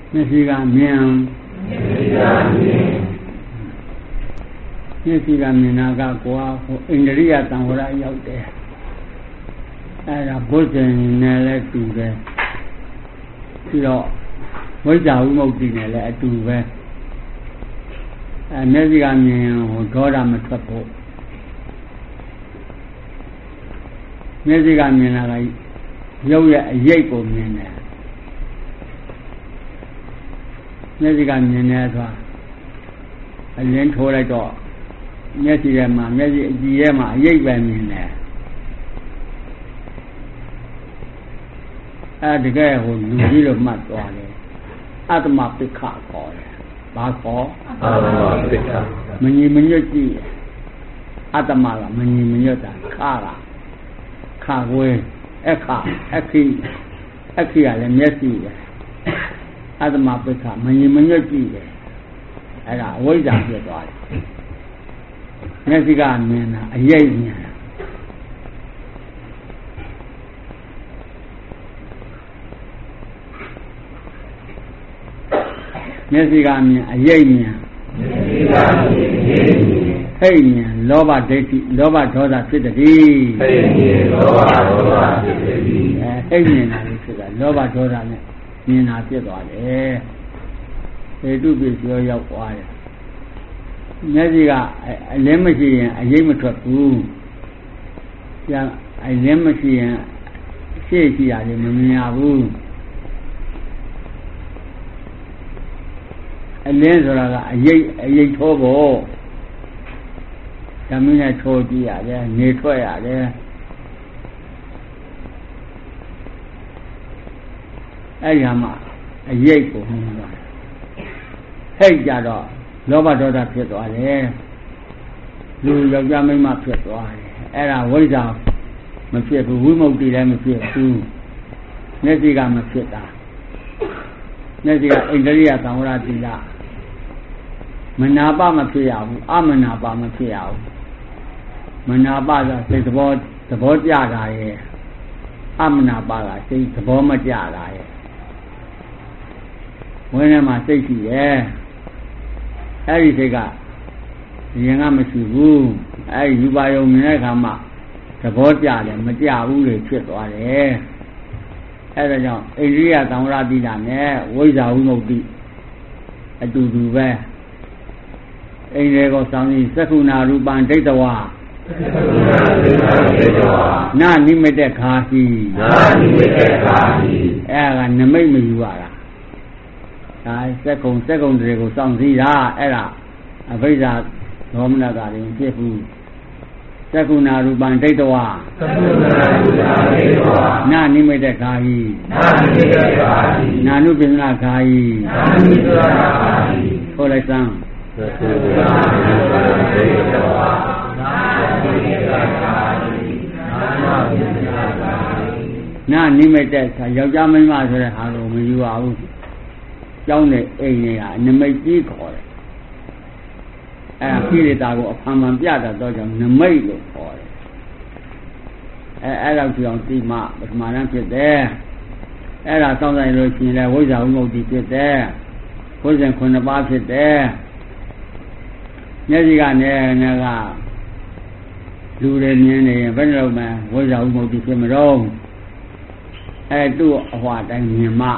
မျက်စိကမြင်မျက်စိကမြင်တာကကိုယ်ဟိုအိန္ဒြိယသံဝရရောက်တယ်အဲ့ဒါဘုဇင်နဲ့လည်းတူတယ်ပြီးတော့ဝိဇ္ဇာဝိမု ക്തി နဲ့လည်းအတူပဲမျက်စိကမြင်ဟိုဒေါသမထွက်ဖို့မျက်စိကမြင်တာကရုပ်ရဲ့အရေးကိုမြင်တယ်မျက်စိကမြင်တယ်ဆိုတာအလင်းထိုးလိုက်တော့မျက်စိထဲမှာမျက်စိအကြည့်ထဲမှာအရေးပဲမြင်တယ်တကယ်ဟိုလူကြီးလိုမှတ်သွားတယ်အတ္တမပိခခေါ်တယ်ဘာခေါ်အတ္တမပိခမညီမညွတ်ကြည့်အတ္တမကမညီမညွတ်တာခကွေးအခီကလည်းမျက်စိပဲအတ္တမပိခမညီမညွတ်ကြည့်တယ်အဲ့ဒါအဝိဇ္ဇာဖြစ်သွားတယ်မျက်စိကမြင်တာအရေးမြင်တာမျက်စိကမြင်အရေးမြင်ဟိတ်မြင်လောဘဒိဋ္ဌိလောဘဒေါသဖြစ်တည်းဟိတ်မြင်လောဘဒေါသဖြစ်တည်းဟိတ်မြင်တာလို့ဆိုတာလောဘဒေါသနဲ့မြင်တာဖြစ်သွားတယ်ဟေတုပိကျော်ရောက်သွားတယ်မျက်စိကအလင်းမရှိရင်အရေးမထွက်ဘူးပြန်အလင်းမရှိရင်ရှေ့ရှိရတယ်မမြင်ရဘူးအလင်းဆိုတာကအရေးထိုးဖို့ဓမ္မနဲ့ထိုးကြည့်ရတယ်နေထွက်ရတယ်အဲ့ဒီမှာအရေးကိုမြင်သွားဟိတ်ကြတော့လောဘဒေါသဖြစ်သွားတယ်လူယောက်ျားမိန်းမဖြစ်သွားတယ်အဲ့ဒါဝိဇ္ဇာမဖြစ်ဘူးဝိမု ക്തി လည်းမဖြစ်ဘူးမျက်စိကမဖြစ်တာမျက်စိကအိန္ဒြိယသံဝရတိလမနာပမဖြစ်ရဘူးအမနာပမဖြစ်ရဘူးမနာပဆိုစိတ်သဘောကြတာရဲ့အမနာပကစိတ်သဘောမကြတာရဲ့ဝိညာဉ်မှာစိတ်ရှိရဲ့အဲ့ဒီစိတ်ကရင်ကမရှိဘူးအဲ့ဒီယူပါယုံမြင်တဲ့အခါမှာသဘောကြတယ်မကြဘူးလေဖြစ်သွားတယ်အဲ့ဒါကြောင့်အိန္ဒြိယသံဝရတိလနဲ့ဝိဇ္ဇာဝိမု ക്തി အတူတူပဲအိန္ဒြေကိုစောင်းပြီးသက္ခုနာရူပံဒိဋ္ဌဝါနာနိမိတ်ခါစီအဲ့ဒါကနမိတ်မယူရတာဒါစက္ကုံတွေကိုစောင့်စည်းတာအဲ့ဒါအဘိဓါဒေါမနတာတွေဖြစ်ဘူးသက္ခုနာရူပံဒိဋ္ဌဝါနာနိမိတ်ခါဟိနာနုပင်္ဂခါဟိဟောလိုက်စမ်းသက္ခုနာရူပံဒိဋ္ဌဝါနာနိမိတ်ခါယောက်ျားမိန်းမဆိုတဲ့ဟာကိုမယူရဘူးကျောင်းတဲ့အိမ်တွေကနမိတ်ကြီးခေါ်တယ်အဲ့ကိလေသာကိုအဖန်ဖန်ပြတာတော့ကြောင့်နမိတ်လို့ခေါ်တယ်အဲ့လောက်ကြောင့်ဒီမှာပထမတန်းဖြစ်တယ်အဲ့ဒါစောင့်ဆိုင်လို့ရှိရင်လည်းဝိဇ္ဇာဝိမု ക്തി ဖြစ်တယ်ဘုဇင်9ပါးဖြစ်တယ်မျက်စိကနေကလူတွေမြင်နေရင်ဘယ်လိုမှဝိဇ္ဇာဝိမု ക്തി ဖြစ်မတော့အဲ့သူ့အဟွာတိုင်းမြင်မှ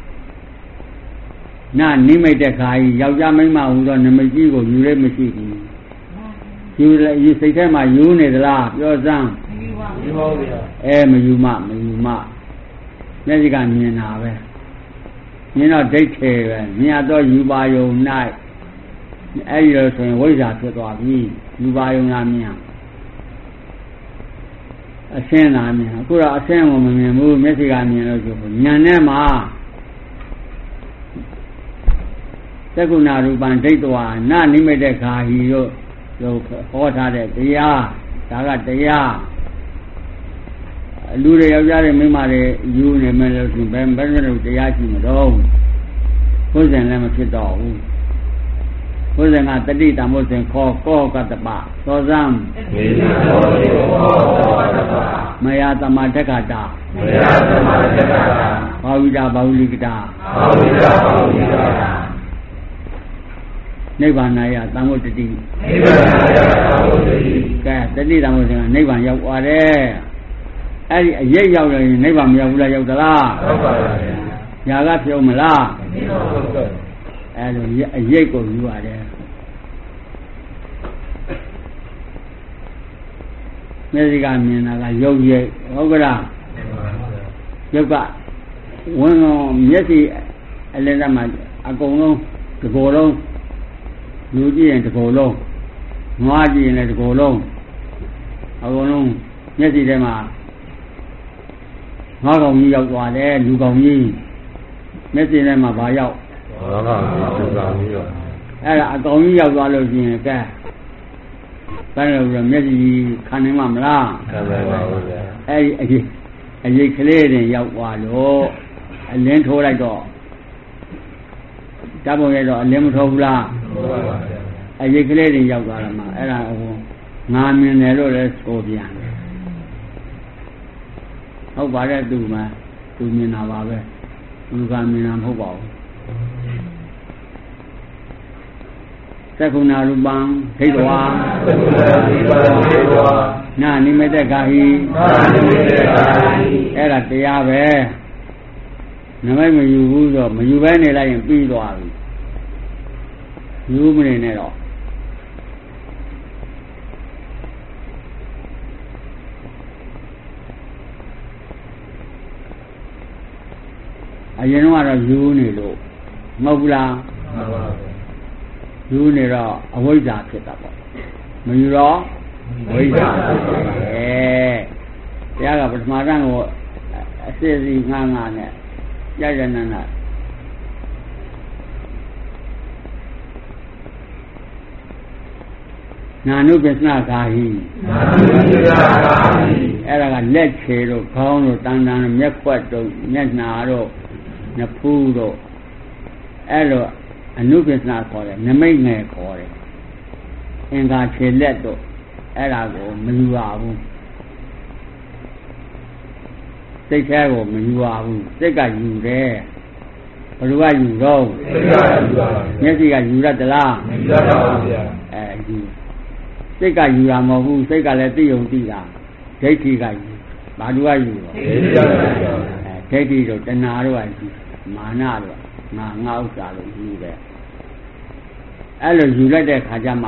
နာနိမိတ်ခါကြီးယောက်ျားမိန်းမဟူသောနမိတ်ကြီးကိုယူရဲမရှိဘူးယူစိတ်ထဲမှာယူနေသလားပြောစမ်းမယူပါဘူးမယူမှမျက်စိကမြင်တာပဲမြင်တော့ဒိဋ္ဌိပဲမြင်တော့ယူပါယုံ၌အဲ့ဒီလိုဆိုရင်ဝိဇ္ဇာဖြစ်သွားပြီယူပါယုံလားမြင်အရှင်းလားမြင်အခုတော့အရှင်းကိုမမြင်ဘူးမျက်စိကမြင်လို့ဆိုဉာဏ်နဲ့မှာသက္ခုနာရူပံဒိဋ္ဌဝါနာနိမိတ်ခါဟိတို့ဟောထားတဲ့တရားဒါကတရားလူတွေယောက်ျားတွေမိန်းမတွေယူနေမယ်လို့ဆိုဘယ်လိုတရားရှိမတော့ဘုဇင်လည်းမဖြစ်တော့ဘူးဘုဇင်ကတတိတမုဇင်ခောကောကတပသောဇံမယာသမတက္ကတာဘာဝိတာဘာဝလိကတာနိဗ္ဗာန်ရသံဝတ္တိကဲတတိတံဝတ္တိကနိဗ္ဗာန်ရောက်သွားတယ်အဲ့ဒီအရေးရောက်ရင်နိဗ္ဗာန်မရောက်ဘူးလားရောက်သလားရောက်ပါပါဗျာညာကဖြုံးမလားအဲ့လိုအရေးကိုယူရတယ်မျက်စိကမြင်တာကရုပ်ရိပ်ဟုတ်ကလားရုပ်ကဝင်မျက်စိအလင်းသမှာအကုန်လုံးဒီကိုယ်လုံးလူကြည့်ရင်ဒီကိုယ်လုံးငွားကြည့်ရင်လည်းဒီကိုယ်လုံးအကုန်လုံးမျက်စိထဲမှာငါးကောင်ကြီးရောက်သွားတယ်လူကောင်ကြီးမျက်စိထဲမှာဘာရောက်ငါးကောင်ကြီးရောက်အဲ့ဒါအကောင်ကြီးရောက်သွားလို့ရှိရင်ကဲဘယ်လိုလဲမျက်စိခံနိုင်မှာမလားခံနိုင်ပါဘူးဗျာအဲ့ဒီအရေးကလေးတွေရောက်သွားလို့အလင်းထိုးလိုက်တော့ဓာတ်ပုံရတော့အလင်းမထိုးဘူးလားထိုးပါပါဗျာအရေးကလေးတွေရောက်သွားတယ်မှာအဲ့ဒါဟိုငါမြင်တယ်လို့လည်းဆိုပြန်တယ်ဟုတ်ပါတယ်သူမှသူမြင်တာပါပဲလူကမြင်တာမဟုတ်ပါဘူးသက္ကုဏရူပံဒိဋ္ဌဝါနာနိမိတ္တဂါဟိအဲ့ဒါတရားပဲနမိတ်မယူဘူးဆိုမယူဘဲနေလိုက်ရင်ပြီးသွားပြီယူမနေနဲ့တော့အရင်ကတော့ယူနေလို့မဟုတ်ဘူးလားမှန်ပါဘူးယူနေတော့အဝိဇ္ဇာဖြစ်တာပေါ့မယူတော့ဝိဇ္ဇာဖြစ်တယ်တရားကပထမတန်းကိုအစစ်စီငါးနဲ့ရရနနာနာနုပစ္စနာဂါဟိအဲ့ဒါကလက်ခြေတို့ခေါင်းတို့တန်တန်မျက်ခွက်တို့မျက်နှာတို့နဖူးတို့အဲ့လိုအနုပစ္စနာခေါ်တယ်နမိတ်ငယ်ခေါ်တယ်အင်္ဂါခြေလက်တို့အဲ့ဒါကိုမယူရဘူးစိတ်แท้ကိုမယူရဘူးစိတ်ကယူတယ်ဘယ်လိုကယူတော့စိတ်ကယူပါဘူးမျက်စိကယူရတလားမယူရပါဘူးဗျာယူစိတ်ကယူရမဟုတ်ဘူးစိတ်ကလည်းသိုံသိတာဒိဋ္ဌိကယူဘာလို့ကယူတော့ဒိဋ္ဌိကယူဒိဋ္ဌိတို့တဏှာတို့ကယူမာနတို့ငါဥစ္စာလို့ယူတယ်အဲ့လိုယူလိုက်တဲ့ခါကျမှ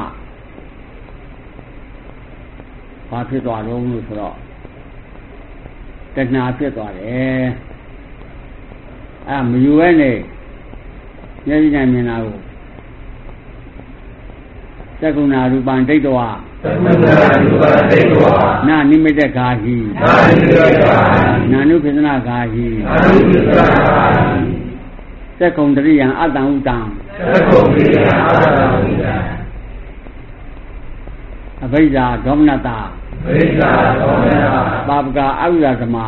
ဘာဖြစ်သွားလို့ဆိုတော့တဏှာဖြစ်သွားတယ်အဲ့မယူရဲနဲ့မျက်စိနဲ့မြင်တာကိုသက္ကုဏရူပံဒိဋ္ဌဝါနာနိမိတ္တဂါဟိနာနုပစ္စနာဂါဟိသက္ကုံတရိယံအတ္တံဥတံအဘိဓါဒေါမနတာပါပကာအဝိရသမ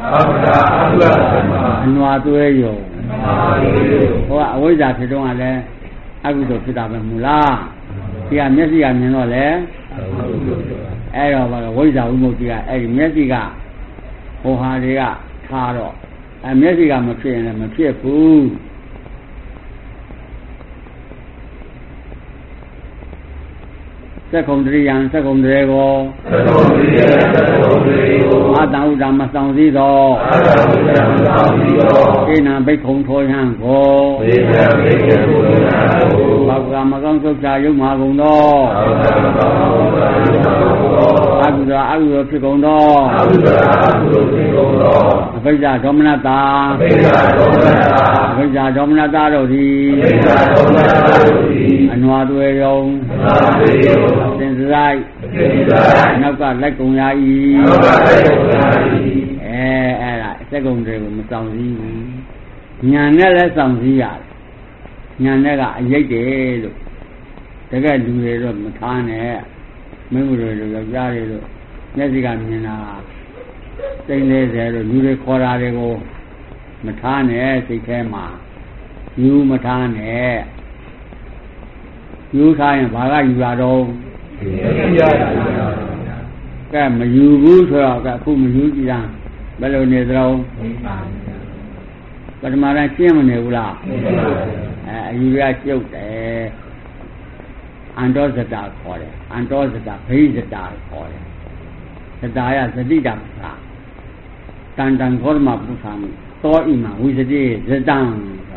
အနွားသွဲယုံဟောအဝိဇ္ဇာဖြစ်တော့လည်းအကုသိုလ်ဖြစ်တာပဲမူလားဒီကမျက်စိကမြင်တော့လေအဲ့တော့ဘာဝိဇ္ဇာဝိမု ക്തി ကအဲ့ဒီမျက်စိကဟိုဟာတွေကထားတော့မျက်စိကမဖြစ်ရင်လည်းမဖြစ်ဘူးသက္ကုံတရိယံသက္ကုံတရေကိုအတ္တဥဒ္ဓမဆောင်စည်းသောဧနံဘိက္ခုံထောယံကိုဘောက်ကမကောင်းသုတ်တာယုံမာကုန်သောအကုသိုလ်အကုသိုလ်ဖြစ်ကုန်သောအဘိဓါဒေါမနတာအဘိဓါဒေါမနတာတို့သည်အနွားတွေယုံသင်္ဇိုက်နောက်ကလိုက်ကုန်ရ၏အဲ့ဒါစက်ကုန်တွေကိုမဆောင်စည်းဘူးညာနဲ့လည်းဆောင်စည်းရတယ်ညာနဲ့ကအရိပ်တယ်လို့တကယ်လူတွေတော့မထားနဲ့မိမှုတွေလို့ယောက်ျားတွေလို့မျက်စိကမြင်တာစိတ်40လို့လူတွေခေါ်တာတွေကိုမထားနဲ့စိတ်ထဲမှာယူမထားနဲ့ယူထားရင်ဘာကယူရတော့ကဲမယူဘူးဆိုတော့ကအခုမယူကြည့်တာဘယ်လိုနေသလဲပထမတိုင်းရှင်းမနေဘူးလားအယူရကျုပ်တယ်အန္တောဇတာခေါ်တယ်အန္တောဇတာဘိဇတာခေါ်တယ်ဇတာယသတိတပ္ပာတန်တန်ခေါ်မှာပုသံသောဣမဝိသတိဇတံ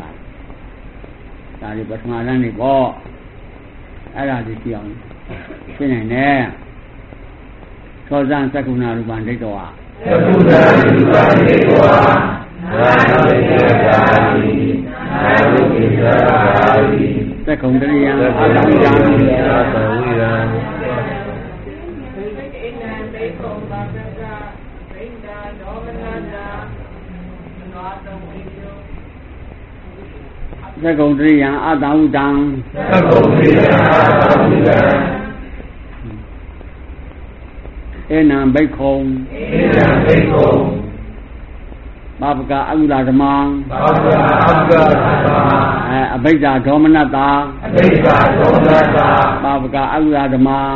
ဒါဒီပထမတိုင်းနေပေါ့အဲ့ဒါဒီကြည့်အောင်ရှင်းနိုင်တယ်သောဇံသက္ကုဏရူပံဒိဋ္ဌောသက္ကုဏရူပံဒိဋ္ဌောနာယုတိသာတိနာယုတိသာတိသက္ကုံတရိယံအာတံယံသဝိရံသက္ကုံတရိယံအာတံဥတံသက္ကုံတရိယံအာတံဥတံဧနံဘိက္ခုံပါပကအကုလဓမ္မံအဘိဓါဒေါမနတ္တာပါပကအကုလဓမ္မံ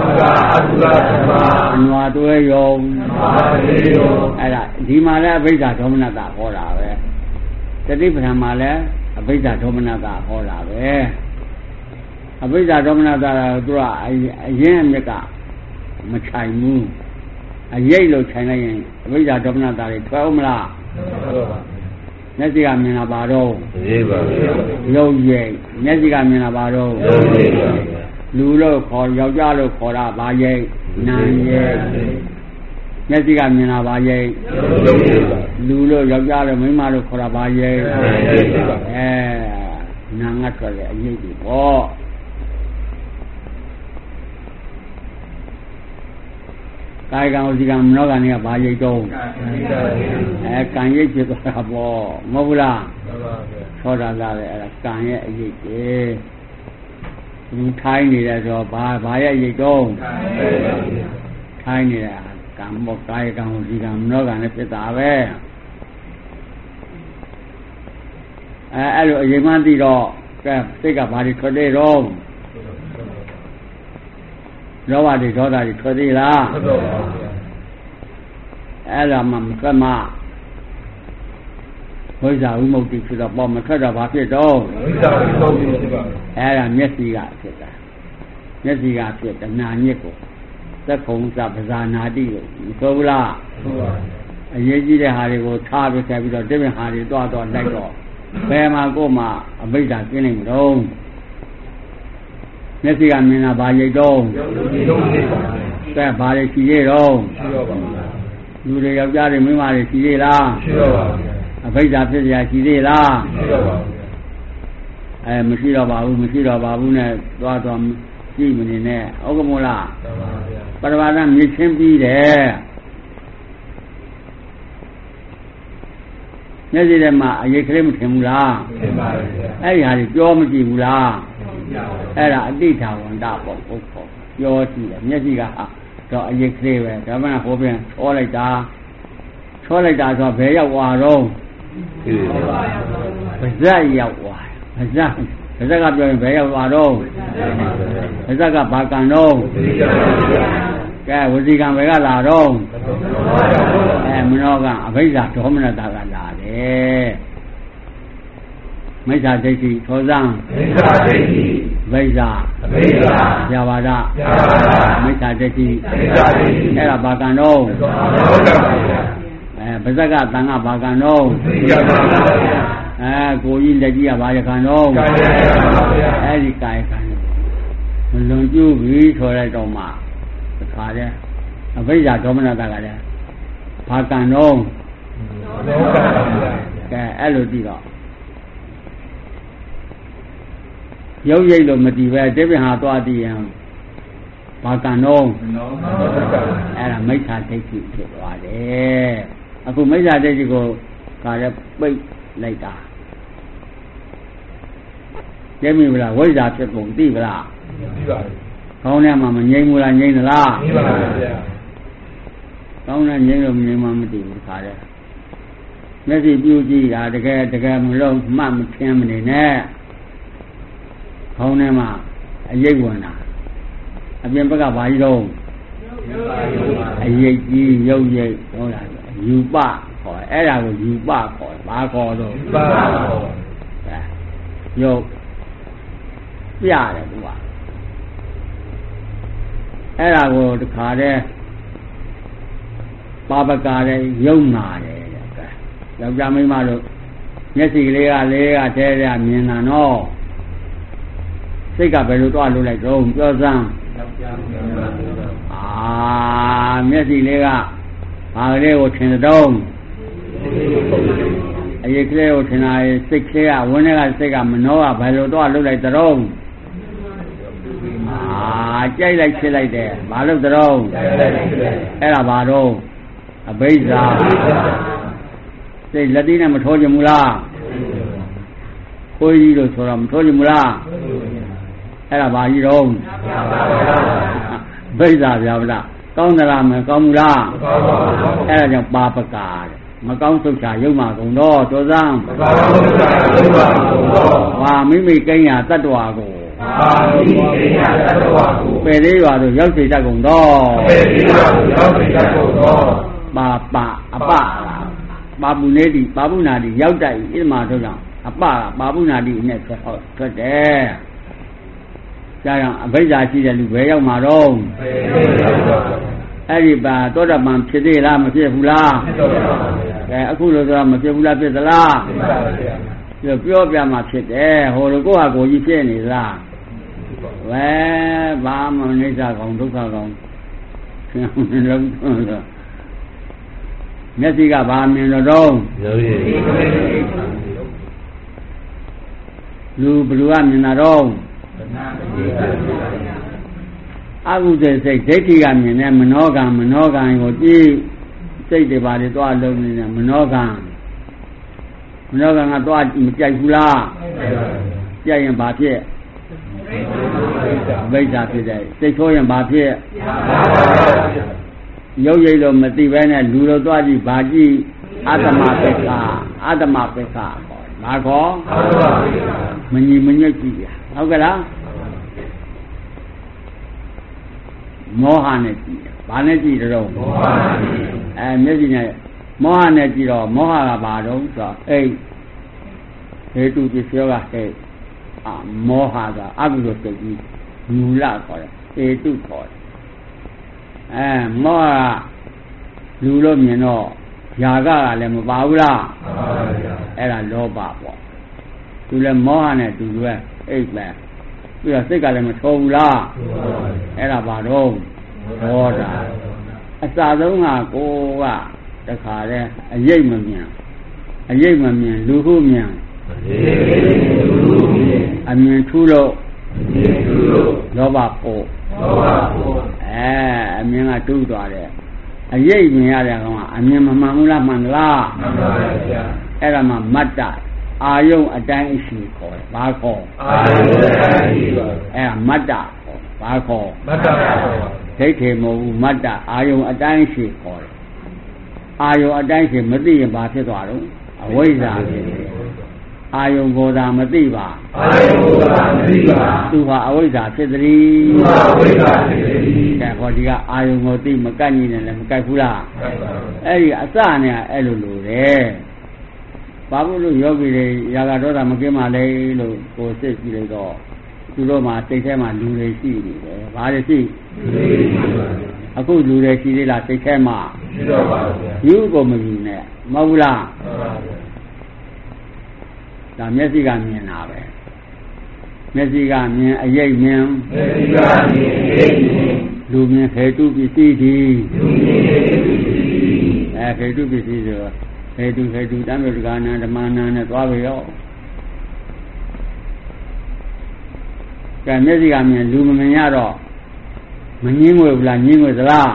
အနွာတွဲယုံအဲ့ဒါဒီမှာလည်းအဘိဓါဒေါမနတ္တာဟောတာပဲတတိပဌာန်မှာလည်းအဘိဓါဒေါမနတ္တာဟောတာပဲအဘိဓါဒေါမနတ္တာကသူကအရင်အမြက်ကမချိုင်ဘူးအရိပ်လို့ခြိုင်လိုက်ရင်အဘိဓါဒေါမနတာတွေထွက်အောင်မလားမျက်စိကမြင်တာပါတော့ရေးပါရုပ်ရိပ်မျက်စိကမြင်တာပါတော့ရုပ်ရိပ်လူလို့ခေါ်ယောက်ျားလို့ခေါ်တာဘာရိပ်နာရိပ်မျက်စိကမြင်တာဘာရိပ်လူလို့ယောက်ျားလို့မိန်းမလို့ခေါ်တာဘာရိပ်နာငတ်ထွက်တဲ့အရိပ်တွေပေါ့ကာယကံဝစီကံမနောကံတွေကဘာရိတ်တော့ကံရိတ်ဖြစ်သွားတာပေါ့မဟုတ်ဘူးလားသောတာလာတယ်အဲ့ဒါကံရဲ့အရိတ်တွေသူထိုင်းနေတယ်ဆိုတော့ဘာရဲ့ရိတ်တော့ထိုင်းနေတာကံမောကာယကံဝစီကံမနောကံနဲ့ဖြစ်တာပဲအဲ့လိုအရင်မှသိတော့ကဲစိတ်ကဘာတွေထွက်သေးတော့လောဘတွေဒေါသတွေထွက်သေးလားအဲ့ဒါမှမထွက်မှဝိဇ္ဇာဝိမု ക്തി ဖြစ်တော့ပေါ့မထွက်တော့ဘာဖြစ်တော့ဝိဇ္ဇာဝိမု ക്തി ဖြစ်ပါအဲ့ဒါမျက်စိကဖြစ်တာမျက်စိကဖြစ်တဏှာညစ်ကိုသက်ခုံစပဇာနာတိလို့မဆိုဘူးလားဟုတ်ပါအရေးကြီးတဲ့ဟာတွေကိုထားပြီးဆက်ပြီးတော့တိပ္ပံဟာတွေတွားလိုက်တော့ဘယ်မှာကိုယ်မှအဘိဓါကျင်းနိုင်မလို့မျက်စိကမြင်တာဘာရိတ်တော့တဲ့ဘာတွေရှိရတော့လူတွေယောက်ျားတွေမိန်းမတွေရှိသေးလားရှိတော့ပါဘူးအဘိဓါဖြစ်ရရှိသေးလားရှိတော့ပါဘူးမရှိတော့ပါဘူးမရှိတော့ပါဘူးနဲ့သွားကြည့်မနေနဲ့ဟုတ်ကမို့လားပရဝါဒမြစ်ချင်းပြီးတယ်မျက်စိထဲမှာအရေးကလေးမထင်ဘူးလားထင်ပါဘူးအဲ့ဒီဟာတွေပြောမကြည့်ဘူးလားအဲ့ဒါအတိဋ္ဌဝန္တပေါ့ဟုတ်ပေါ့ပြောကြည့်တယ်မျက်စိကတော့အရေးကလေးပဲဒါမှမဟုတ်ဟိုပြန်ချောလိုက်တာဆိုတော့ဘယ်ရောက်သွားတော့ပါဇက်ရောက်သွားပါဇက်ကပြောရင်ဘယ်ရောက်သွားတော့ပါဇက်ကဘာကံတော့ကဲဝစီကံဘယ်ကလာတော့မနောကအဘိဓါဒေါမနတာကလာတယ်မိစ္ဆာဒိဋ္ဌိသောဇံမိစ္ဆာဒိဋ္ဌိဝိဇ္ဇာဇာဝါဒမိစ္ဆာဒိဋ္ဌိအဲ့ဒါဘာကံတော့ပါဇက်ကတန်ကဘာကံတော့ကိုကြီးလက်ကြီးကဘာရကံတော့အဲ့ဒီကာယကံမလွန်ကျူးပြီးဆိုလိုက်တော့မှတခါတည်းအဘိဓါဒေါမနတာကလည်းဘာကံတော့ကဲအဲ့လိုကြည့်တော့ရုပ်ရိပ်လို့မတည်ပဲတိပ္ပံဟာသွားတည်ရင်ဘာကံတော့အဲ့ဒါမိစ္ဆာဒိဋ္ဌိဖြစ်သွားတယ်အခုမိစ္ဆာဒိဋ္ဌိကိုကာရပိတ်လိုက်တာသိပြီမလားဝိဇ္ဇာဖြစ်ကုန်သိပလားသိပါပြီခေါင်းထဲမှာမငြိမ်ဘူးလားငြိမ်သလားသိပါပါဗျာခေါင်းထဲငြိမ်လို့မငြိမ်မှမသိဘူးခါတဲ့မျက်စိပြူကြည့်တာတကယ်မလုံးမှတ်မထင်မနေနဲ့ခေါင်းထဲမှာအရိပ်ဝင်တာအပြင်ဘက်ကဘာကြီးတော့အရိပ်ကြီးရုပ်ရိပ်ဟုတ်လားယူပခေါ်အဲ့ဒါကိုယူပခေါ်ဘာခေါ်တော့ယူပခေါ်ရုပ်ပြတယ်သူကအဲ့ဒါကိုတခါတည်းပါပကာတဲ့ယုံနာတယ်တဲ့ယောက်ျားမိန်းမတို့မျက်စိကလေးကထဲထဲမြင်တာနော်စိတ်ကဘယ်လိုတော့လုပ်လိုက်တော့ပြောစမ်းမျက်စိလေးကဘာကလေးကိုထင်တော့အရေးကလေးကိုထင်တာစိတ်ကလေးကဝင်းထဲကစိတ်ကမနှောကဘယ်လိုတော့လုပ်လိုက်တော့ကြိုက်လိုက်ဖြစ်လိုက်တယ်ဘာလို့တော့အဲ့ဒါဘာတော့အဘိဓါစိတ်လက်သေးနဲ့မထိုးကြဘူးလားခွေးကြီးလို့ဆိုတော့မထိုးကြဘူးလားအဲ့ဒါဘာကြီးတော့ဘိဓါဗျာဗလားကောင်းသလားမကောင်းဘူးလားအဲ့ဒါကြောင့်ပါပကာတဲ့မကောင်းသုတ်ချရုပ်မှာကုန်တော့သောစံမကောင်းသုတ်ချရုပ်မှာကုန်တော့ဟာမိမိကိညာတတ္တဝါကိုဟာမိမိကိညာတတ္တဝါကိုပယ်လေးရွာတို့ရောက်စေတတ်ကုန်တော့ပယ်လေးရွာတို့ရောက်စေတတ်ကုန်တော့ပါပအပပါပုနေတိပါပုနာတိရောက်တိုက်ဣဒမာတို့ကြောင့်အပပါပုနာတိနဲ့ထွက်တယ်ကြာအောင်အဘိဓါရှိတဲ့လူဘယ်ရောက်မှာတော့အဲ့ဒီပါသောတပန်ဖြစ်သေးလားမဖြစ်ဘူးလားအခုလို့ဆိုတော့မဖြစ်ဘူးလားဖြစ်သလားပြောပြမှာဖြစ်တယ်ဟိုလိုကိုယ့်ဟာကိုယ်ကြီးဖြစ်နေလားဘာမှမနိစ္စကောင်ဒုက္ခကောင်ဖြစ်အောင်လုံးတော့မျက်စိကဘာမြင်တော့လူဘလူကမြင်တာတော့အကုသိုလ်စိတ်ဒိဋ္ဌိကမြင်တဲ့မနောကံကိုကြည့်စိတ်တွေပါလေသွားလုံးနေတဲ့မနောကံကသွားမကြိုက်ဘူးလားကြိုက်ရင်ဘာဖြစ်အဘိဓါဖြစ်တယ်စိတ်ဆိုးရင်ဘာဖြစ်ရုပ်ရိပ်လို့မသိဘဲနဲ့လူလိုသွားကြည့်ဘာကြည့်အတ္တမပိက္ခဘာခေါ်မညီမညွတ်ကြည့်ရဟုတ်ကဲ့လားမောဟနဲ့ကြည့်ဘာနဲ့ကြည့်တော့မောဟနဲ့မျက်စိနဲ့မောဟနဲ့ကြည့်တော့မောဟကဘာတော့ဆိုတော့ဟေတုပစ္စယောကမောဟကအကုသိုလ်စိတ်ကြီးမူလခေါ်တယ်ဟေတုခေါ်တယ်မောဟလူလို့မြင်တော့ຢာကလည်းမပါဘူးလားအဲ့ဒါလောဘပေါ့သူလည်းမောဟနဲ့သူလည်းအိတ်ပဲပြီးတော့စိတ်ကလည်းမထိုးဘူးလားအဲ့ဒါဘာတော့ဒေါသအစဆုံးကကိုကတခါတည်းအရိပ်မမြင်လူဟုမြင်အမြင်ထူးလို့လောဘပို့အမြင်ကတူးသွားတယ်အရိပ်မြင်ရတဲ့ကောင်ကအမြင်မမှန်ဘူးလားမှန်သလားမှန်ပါဗျာအဲ့ဒါမှမတ္တအာယုံအတိုင်းအရှိခေါ်တယ်ဘာခေါ်အာယုံအတိုင်းအရှိအဲ့ဒါမတ္တခေါ်ဘာခေါ်မတ္တခေါ်ဒိဋ္ဌိမဟုတ်ဘူးမတ္တအာယုံအတိုင်းအရှိခေါ်တယ်အာယုံအတိုင်းရှိမသိရင်ဘာဖြစ်သွားတော့အဝိဇ္ဇာဖြစ်တယ်အာယုံကိုယ်သာမသိပါအာယုံကိုယ်သာမသိပါသူဟာအဝိဇ္ဇာဖြစ်သည်သူဟာအဝိဇ္ဇာဖြစ်သည်ကဲဟောဒီကအာယုံကိုသိမကန့်ညီနဲ့လည်းမကန့်ဘူးလားကန့်ပါဘူးအဲ့ဒီအစနဲ့အဲ့လိုတယ်ဘာလို့လို့ယောဂီတွေရာဂဒေါသမကင်းပါလေလို့ကိုစိတ်ကြည့်လိုက်တော့သူတို့မှာစိတ်ထဲမှာလူတွေရှိနေတယ်ဘာတွေရှိအခုလူတွေရှိသေးလားစိတ်ထဲမှာရှိတော့ပါဘူးယူကိုမယူနဲ့မဟုတ်ဘူးလားဒါမျက်စိကမြင်တာပဲမျက်စိကမြင်အရိပ်မြင်လူမြင်ဟေတုပစ္စည်းဒီဟေတုပစ္စည်းဆိုဟေတုတမ်းတို့ကနာဓမ္မနာနဲ့သွားပြီရောကဲမျက်စိကမြင်လူမမြင်ရတော့မငင်းငွေဘူးလားငင်းငွေသလား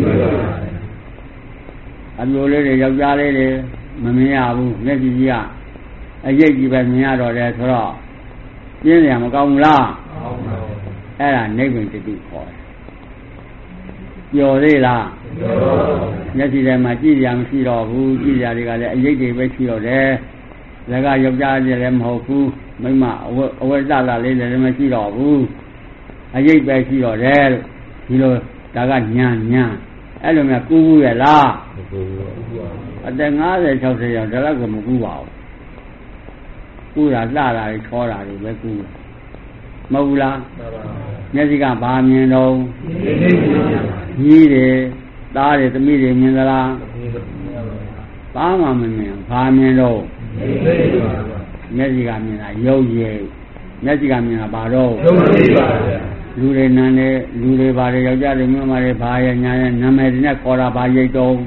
အမျိုးလေးတွေယောက်ျားလေးတွေမမြင်ရဘူးမျက်စိကြီးကအရိပ်ကြီးပဲမြင်ရတော့တယ်ဆိုတော့ပြင်းရမကောင်းဘူးလားအဲ့ဒါနိဗ္ဗာန်တတိခေါ်တယ်ပျော်သေးလားမျက်စိထဲမှာကြည့်ရမရှိတော့ဘူးကြည့်ရတွေကလည်းအရိပ်တွေပဲရှိတော့တယ်လည်းကယောက်ျားကြီးလည်းမဟုတ်ဘူးမိမအဝတ်လှလှလေးလည်းမရှိတော့ဘူးအရိပ်ပဲရှိတော့တယ်ဒီလိုဒါကညာအဲ့လိုမျိုးကူးဘူးရလားအသက်50 60ရောက်ဒါတော့ကမကူပါဘူးကူတာလှတာတွေချောတာတွေပဲကူမဟုတ်လားမျက်စိကဘာမြင်တော့ကြီးတယ်သားတယ်သမီးတွေမြင်သလားဘာမှမမြင်ဘာမြင်တော့မျက်စိကမြင်တာရုပ်ရည်မျက်စိကမြင်တာဘာတော့လူတွေနန်းတယ်လူတွေဘာတွေယောက်ျားတွေမြင်မာတွေဘာရဲ့ညာရဲ့နာမည်တွေနဲ့ခေါ်တာဘာရိတ်တော့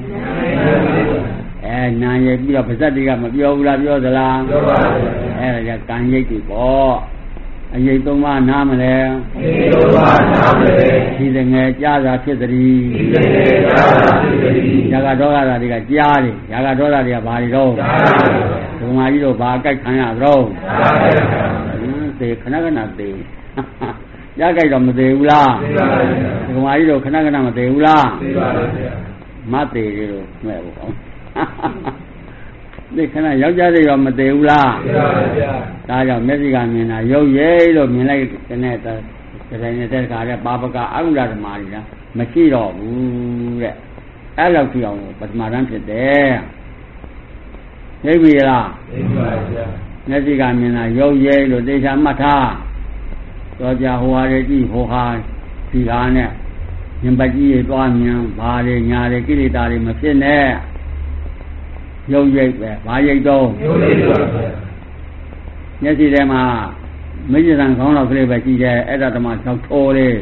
နာရိတ်ပြီးတော့ပါဇက်တွေကမပြောဘူးလားပြောသလားပြောပါဘူးအဲ့ဒါကကံရိတ်တွေပေါ့အရိတ်သုံးပါးနားမလဲအရိတ်သုံးပါးနားမလဲဒီတငယ်ကြားတာဖြစ်သည်ဒီတငယ်ကြားတာဖြစ်သည်ຢာကဒေါသတွေကကြားတယ်ຢာကဒေါသတွေကဘာတွေတော့ကြားတယ်ဘုံမကြီးတို့ဘာကြိုက်ခံရတော့ကြားတယ်သေခဏခဏသေရကြိုက်တော့မသေးဘူးလားသေပါဘူးဘုံမကြီးတို့ခဏခဏမသေးဘူးလားသေပါဘူးဗျာမသေးတွေလို့မှဲ့ဖို့ဒီခဏယောက်ျားတွေရောမသေးဘူးလားသေပါဘူးဗျာဒါကြောင့်မျက်စိကမြင်တာရုပ်ရည်လို့မြင်လိုက်တဲ့တဲ့ခါတဲ့ပါပကအကုလဓမ္မတွေလားမရှိတော့ဘူးတဲ့အဲ့လောက်ကြည့်အောင်ပထမတန်းဖြစ်တယ်သိပြီလားသိပါပါဗျာမျက်စိကမြင်တာရုပ်ရည်လို့သေချာမှတ်ထားတော့ကြဟိုဟာတွေကြည့်ဟိုဟာဒီဟာနဲ့ဉာဏ်ပတ်ကြီးတွေသွားမြင်ဘာတွေညာတွေကိလေသာတွေမဖြစ်နဲ့ရုပ်ရိပ်ပဲဘာရိပ်တော့ရုပ်ရိပ်ပါဗျာမျက်စိထဲမှာမိစ္ဆာခေါင်းတော်ကလေးပဲကြည့်တယ်အဲ့ဒါတမသောက်ထိုးလေး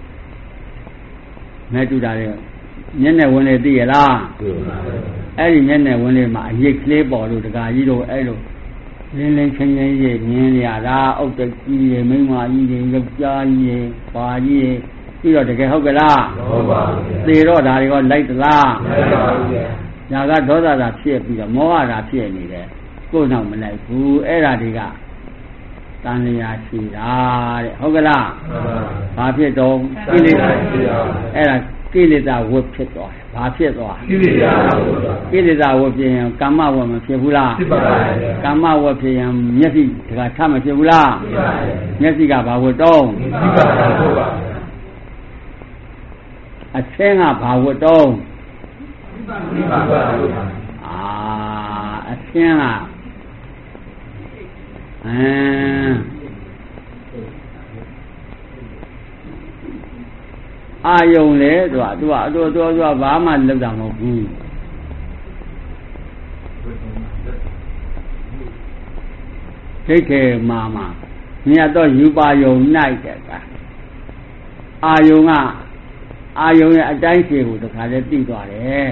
မဲတူတာလေမျက်နဲ့ဝင်လေသိရလားသိပါဘူးအဲ့ဒီမျက်နဲ့ဝင်လေမှာအရိပ်ကလေးပေါ်လို့တကာကြီးတို့အဲ့လိုလင်းလင်းချင်းချင်းကြီးမြင်ရတာအုတ်တကြီးရေမိန်းမကြီးတွေယောက်ျားကြီးရေဘာကြီးရေပြီးတော့တကယ်ဟုတ်ကလားဟုတ်ပါဘူးသေတော့ဒါတွေကလိုက်သလားလိုက်ပါဘူးညာကဒေါသသာဖြစ်ပြီးတော့မောဟသာဖြစ်နေတယ်ကိုယ်တော့မလိုက်ဘူးအဲ့ဒါတွေကတန်လျာရှိတာတဲ့ဟုတ်ကလားဘာဖြစ်တော့ကိလေသာရှိတာအဲ့ဒါကိလေသာဝတ်ဖြစ်သွားတယ်ဘာဖြစ်သွားကိလေသာဝတ်ကိလေသာဝတ်ဖြစ်ရင်ကာမဝတ်မဖြစ်ဘူးလားဖြစ်ပါဘူးကာမဝတ်ဖြစ်ရင်မျက်စိတခါထမဖြစ်ဘူးလားဖြစ်ပါဘူးမျက်စိကဘာဝတ်တော့ဖြစ်ပါဘူးအချင်းကဘာဝတ်တော့ဖြစ်ပါဘူးအချင်းကအာယုံလေသူကဘာမှလုပ်တာမဟုတ်ဘူးဒိဋ္ဌိမာမြတ်တော့ယူပါယုံနိုင်တဲ့ကအာယုံရဲ့အတိုင်းခြေကိုတခါလဲသိသွားတယ်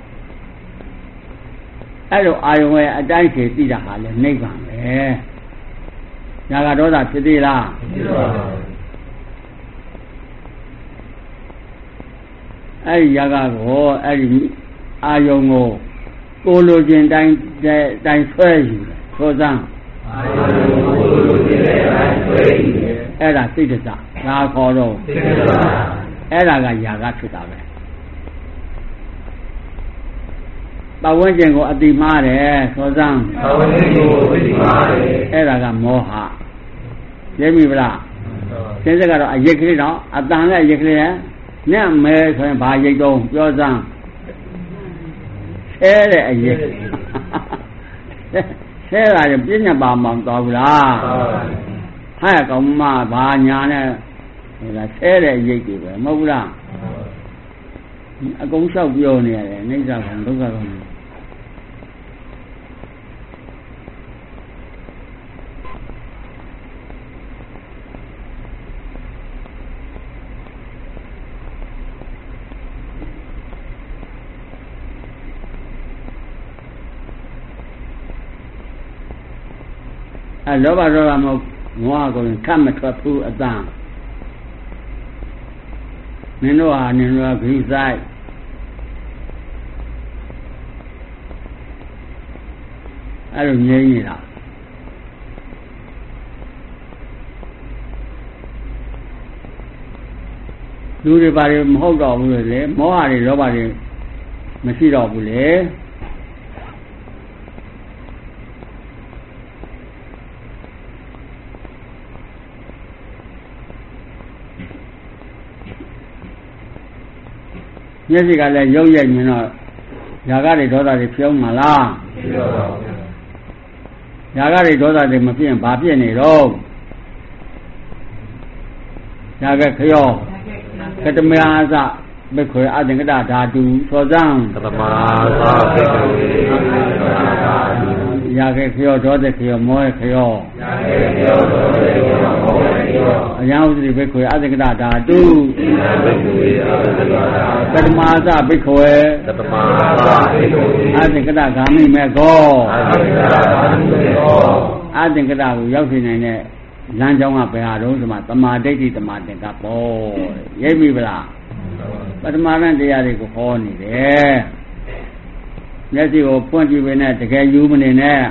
အဲ့လိုအာယုံရဲ့အတိုင်းခြေသိတာဟာလဲနိဗ္ဗာန်ပဲညာကဒေါသဖြစ်သေးလားဖြစ်ပါဘူးအဲ့ဒီယာကကိုအဲ့ဒီအာယုံကိုလိုချင်တိုင်းဆွဲယူတယ်ဆိုစမ်းအာယုံကိုလိုချင်တိုင်းဆွဲယူတယ်အဲ့ဒါစိတ်တစ္ဆာဒါခေါ်တော့စိတ်တစ္ဆာအဲ့ဒါကယာကဖြစ်တာပဲပတ်ဝန်းကျင်ကိုအတိမားတယ်ဆိုစမ်းပတ်ဝန်းကျင်ကိုအတိမားတယ်အဲ့ဒါကမောဟသိပြီဗလားသိစကတော့အရိပ်ကလေးတော့အတန်နဲ့အရိပ်ကလေးနဲ့မဲဆိုရင်ဘာရိပ်တော့ပြောစမ်းဆဲတဲ့အရိပ်ဆဲတာရင်ပြည့်ညတ်ပါမောင်တော်ဘူးလားဟဲ့ကောင်မဘာညာနဲ့ဒါဆဲတဲ့အရိပ်တွေပဲမဟုတ်ဘူးလားအကုန်လျှောက်ပြောနေရတယ်အိဋ္ဌကောင်ဒုက္ခကောင်လောဘဒေါသမဟုတ်မောဟကိုခတ်မထွက်ဘူးအတန်နင်တို့ဂိဆိုင်အဲ့လိုငြိမ်းနေတာလူတွေဘာတွေမဟုတ်တော့ဘူးလေမောဟတွေလောဘတွေမရှိတော့ဘူးလေမျက်စိကလည်းရုပ်ရိုက်မြင်တော့ရာဂတွေဒေါသတွေဖြစ်အောင်မလားဖြစ်ပါပါရာဂတွေဒေါသတွေမဖြစ်ရင်ဘာဖြစ်နေတော့ရာဂခယောကတမယာသဘိက္ခွေအသင်္ကတဓာတုသောဇံကတမယာသဘိက္ခွေရာဂခယောဒေါသခယောမောဟခယောရာဂခယောဒေါသခယောမောဟခယောအယံဥဒိဘိက္ခွေအသင်္ကတဓာတုကတမယာသဘိက္ခွေအသင်္ကတဂာမိမေကောအသင်္ကတကိုရောက်နေနိုင်တဲ့လမ်းကြောင်းကဘယ်ဟာတော့ဆိုမှသမာဓိဋ္ဌိသမာသင်္ကပ္ပောရိပ်ပြီဗလားပထမရန်တရားတွေကိုဟောနေတယ်မျက်စိကိုဖွင့်ကြည့်ပေနဲ့တကယ်ယူမနေနဲ့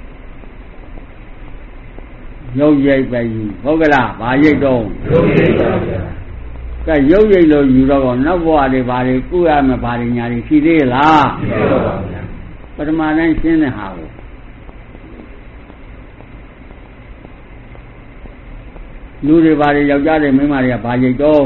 ရုပ်ရိပ်ပဲယူဟုတ်ကလားဘာရိပ်တော့ရုပ်ရိပ်ပါဗျာကဲရုပ်ရိပ်လို့ယူတော့နောက်ဘဝတွေဘာတွေကုရမယ်ဘာတွေညာတွေရှိသေးလားရှိပါပါဗျာပထမရန်ရှင်းတဲ့ဟာကိုလူတွေဘာတွေယောက်ျားတွေမိန်းမတွေကဘာရိပ်တော့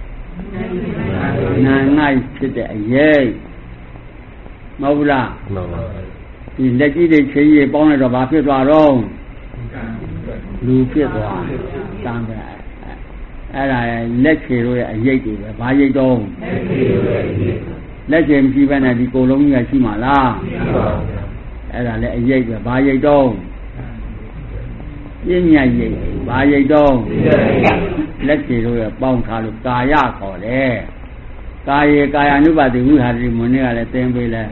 နာငိုက်ဖြစ်တဲ့အရေးမဟုတ်လားမှန်ပါပါဒီလက်ကြီးတွေခြေကြီးပေါင်းလိုက်တော့ဘာဖြစ်သွားတော့လူဖြစ်သွားတမ်းပဲအဲ့ဒါလက်ခြေတို့ရဲ့အရေးတွေပဲဘာရိပ်တော့လက်ခြေမရှိဘဲနဲ့ဒီကိုယ်လုံးကြီးရှိမှာလားမရှိပါဘူးအဲ့ဒါလည်းအရေးပဲဘာရိပ်တော့ပြင်းညရိပ်ဘာရိပ်တော့လက်ခြေတို့ရဲ့ပေါင်းထားလို့ကာယခေါ်တယ်ကာယေကာယ ानु ပါတိဝိဟာတိမွန်းနေကလည်းသင်ပေးလဲ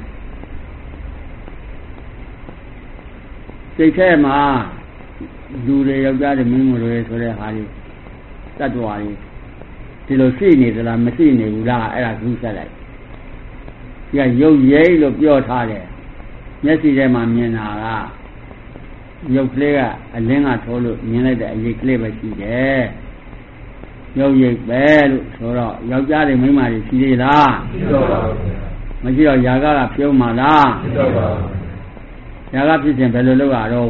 စိတ်ထဲမှာလူတွေယောက်ျားတွေမင်းမတွေဆိုတဲ့ဟာတွေတတ္တဝါတွေဒီလိုရှိနေသလားမရှိနေဘူးလားအဲ့ဒါကူးဆက်လိုက်ဒီကရုပ်ရိပ်လို့ပြောထားတယ်မျက်စိထဲမှာမြင်တာကရုပ်ကလေးကအလင်းကထိုးလို့မြင်လိုက်တဲ့အရိပ်ကလေးပဲရှိတယ်ရုပ်ရိပ်ပဲလို့ဆိုတော့ယောက်ျားတွေမိန်းမတွေရှိသေးလားရှိတော့ပါဘူးမရှိတော့ຢာကဖြုံးမှာလားရှိတော့ပါဘူးຢာကဖြစ်ရင်ဘယ်လိုလုပ်ရတော့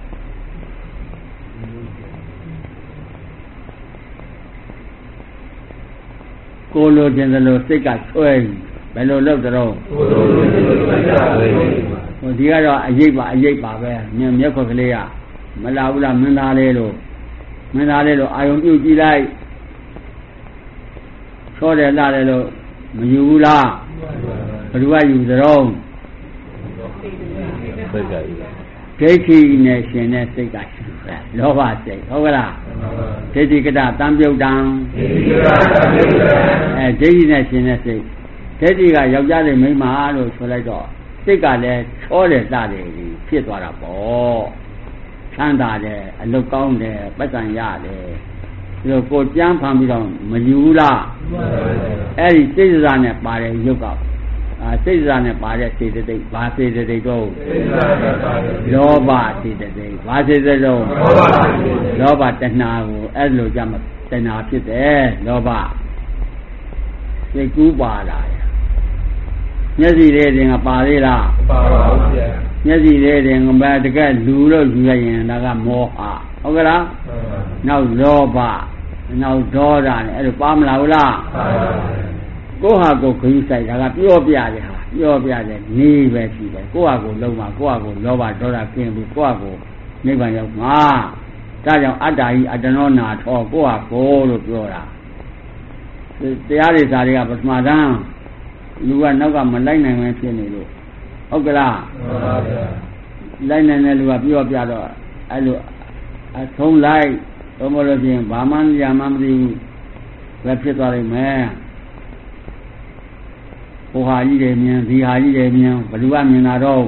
ကိုလိုတင်သလိုစိတ်ကဆွဲဘယ်လိုလုပ်တော့ကိုလိုတင်သလိုစိတ်ကဆွဲဟိုဒီကတော့အရိပ်ပါပဲမျက်ခွက်ကလေးကမလာဘူးလားမင်းသားလေးလို့အာယုံပြုတ်ကြည့်လိုက်ချောတယ်လာတယ်လို့မယူဘူးလားဘယ်သူကယူသရောစိတ်ကယူဒိဋ္ဌိနဲ့ရှင်တဲ့စိတ်ကယူတယ်လောဘစိတ်ဟုတ်ကလားဒိဋ္ဌိကတတံပြုတ်တံဒိဋ္ဌိနဲ့ရှင်တဲ့စိတ်ဒိဋ္ဌိကယောက်ျားတွေမိန်းမလို့ဆိုလိုက်တော့စိတ်ကလည်းချောတယ်လာတယ်ဖြစ်သွားတာပေါ့ချမ်းသာတယ်အလုတ်ကောင်းတယ်ပတ်စံရတယ်ဒီလိုကိုကြမ်းဖန်ပြီးတော့မယူဘူးလားအဲ့ဒီစိတ်စားနဲ့ပါတဲ့ရုပ်ကစိတ်စားနဲ့ပါတဲ့စေတသိက်ဘာစေတသိက်တော့လောဘစေတသိက်ဘာစေတသိက်တော့လောဘတဏှာကိုအဲ့လိုကြမှာတဏှာဖြစ်တယ်လောဘစိတ်ကူးပါလာမျက်စိလေးတင်ကပါသေးလားပါပါဘူးဗျာမျက်စိလေးတင်ကဘာတကယ်လူလို့ယူရရင်ဒါကမောဟဟုတ်ကလားနောက်လောဘနောက်ဒေါသနဲ့အဲ့လိုပါမလားဟုတ်လားပါပါကိုယ့်ဟာကိုယ်ခရီးဆိုင်ဒါကပြောပြတယ်နေပဲရှိတယ်ကိုယ့်ဟာကိုယ်လုံးမှာကိုယ့်ဟာကိုယ်လောဘဒေါသကျင်းပြီးကိုယ့်ဟာကိုယ်နိဗ္ဗာန်ရောက်မှာဒါကြောင့်အတ္တဟိအတ္တနောနာထောကိုယ့်ဟာကိုယ်လို့ပြောတာတရားတွေစာတွေကပထမတန်းလူကနောက်ကမလိုက်နိုင်မှဖြစ်နေလို့ဟုတ်ကလားမှန်ပါဗျာလိုက်နိုင်တဲ့လူကပြောပြတော့အဲ့လိုအဆုံးလိုက်တော့မလို့ချင်းဘာမှညမှမသိဘူးပဲဖြစ်သွားလိမ့်မယ်ဟိုဟာကြီးတွေမြင်ဒီဟာကြီးတွေမြင်ဘယ်သူကမြင်တာတော့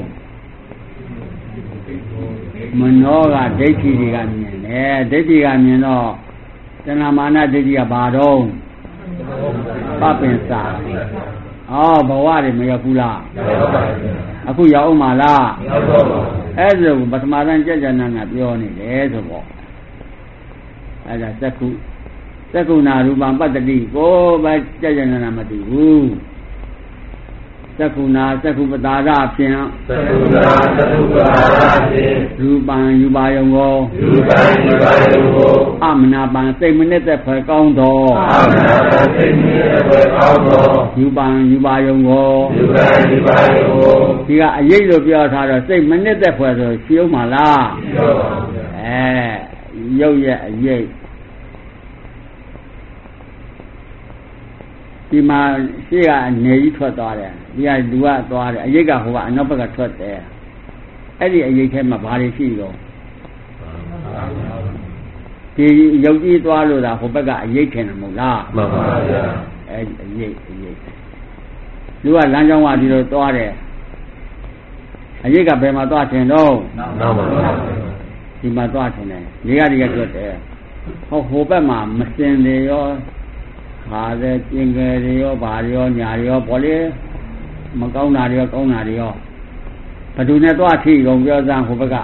မနောကဒိဋ္ဌိတွေကမြင်တယ်ဒိဋ္ဌိကမြင်တော့တဏမာနဒိဋ္ဌိကဘာတော့ပပင်စာဘဝတွေမရောက်ဘူးလားရောက်ပါဘူးအခုရောက်အောင်မလားရောက်တော့ပါအဲ့ဒါကိုပထမတန်းကြကြနာနာပြောနေတယ်ဆိုတော့အဲ့ဒါသက္ကုနာရူပံပတ္တိကိုပဲကြကြနာနာမသိဘူးကုနာသက္ကုပတာရဖြင့်သက္ကုနာသက္ကုပတာရဖြင့်ရူပံယူပါယုံကိုရူပံယူပါယုံကိုအမနာပံစိတ်မနစ်သက်ဖွယ်ကောင်းသောအမနာပံစိတ်မနစ်သက်ဖွယ်ကောင်းသောယူပံယူပါယုံကိုယူပံယူပါယုံကိုဒီကအရေးလို့ပြောထားတော့စိတ်မနစ်သက်ဖွယ်ဆိုရှိအောင်မလားရှိပါပါဘုရားရုပ်ရဲ့အရေးဒီမှာရှေ့ကနေကြီးထွက်သွားတယ်ဒီကလူကသွားတယ်အရေးကဟိုကအနောက်ဘက်ကထွက်တယ်အဲ့ဒီအရေးထဲမှာဘာတွေရှိတော့ဒီရုပ်ကြီးသွားလို့ဒါဟိုဘက်ကအရေးထင်တယ်မဟုတ်လားမှန်ပါဗျာအဲ့ဒီအရေးလူကလမ်းကြောင်းကဒီလိုသွားတယ်အရေးကဘယ်မှာသွားထင်တော့နောက်ပါဗျာဒီမှာသွားထင်တယ်ဒီကထွက်တယ်ဟိုဘက်မှာမစင်တယ်ရောခါတဲ့ကျင်ငယ်တွေရောဘာတွေရောညာတွေရောပေါ်လေမကောင်းတာတွေရောကောင်းတာတွေရောဘယ်သူနဲ့သွားထိကုန်ပြောစမ်းဟိုဘက်က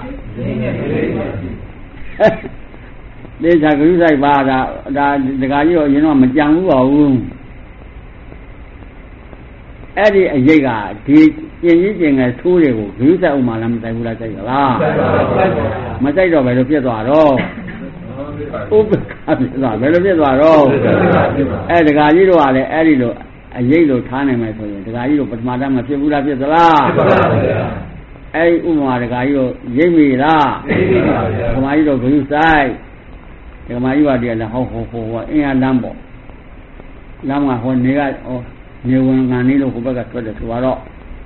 ဒေချာဂရုစိုက်ပါဒါဒကာကြီးရောအရင်တော့မကြံဘူးပါဘူးအဲ့ဒီအရေးကဒီကျင်ကြီးကျင်ငယ်ထိုးတွေကိုဂရုစိုက်အောင်မလားမစိုက်ဘူးလားစိုက်ရလားမစိုက်တော့ဘယ်လိုပြတ်သွားတော့ဥပ္ပခါဖြစ်သွားဘယ်လိုဖြစ်သွားတော့ဒကာကြီးတို့ကလည်းအဲ့ဒီလိုအရေးလို့ထားနိုင်မယ်ဆိုရင်ဒကာကြီးတို့ပထမတန်းမဖြစ်ဘူးလားဖြစ်သလားဖြစ်ပါပါဗျာအဲ့ဒီဥပမာဒကာကြီးတို့ရိပ်မိလားရိပ်မိပါဗျာဒကာကြီးတို့ဂရုစိုက်ဒကာမကြီးကတည်းကဟောအင်းအားလမ်းပေါ့လမ်းကဟောနေကနေဝင်ကနေလို့ဟိုဘက်ကထွက်တယ်ဆိုတော့